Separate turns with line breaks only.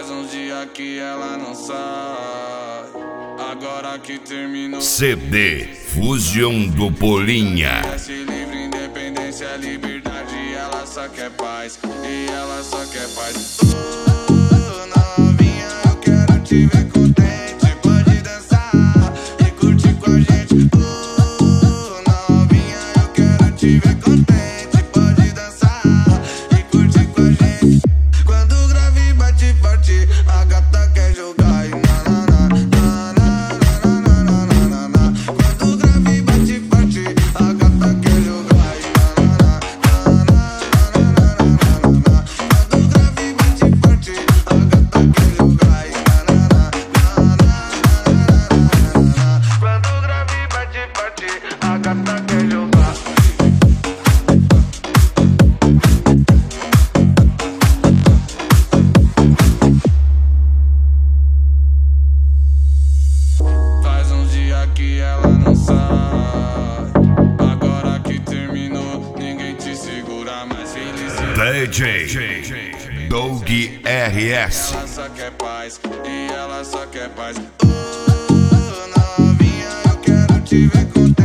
Faz uns dias que ela não sai. Agora que terminou.
CD Fusion do Polinha.
Se livre, independência, liberdade. Ela só quer paz. E ela só quer paz. Novinha, eu quero te ver contente. Pode dançar e curtir com a gente. Novinha, eu quero te ver contente. Pode dançar e curtir com a gente. Quando o grave bate forte, a gata quer jogar e quando o grave bate forte, a gata quer jogar e quando o grave bate forte, a gata quer jogar e quando o grave bate forte, a gata quer jogar. Faz uns dias que ela não sai. Agora que terminou, ninguém te segura mais. Felicidade.
DJ Doug RS.
Ela só quer paz e ela só quer paz. Novinha, eu quero te ver contente.